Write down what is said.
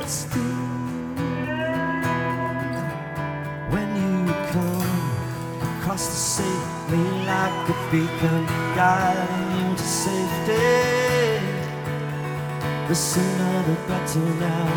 still. When you come across the sea, me like a beacon guiding you to safety. The sooner the better now.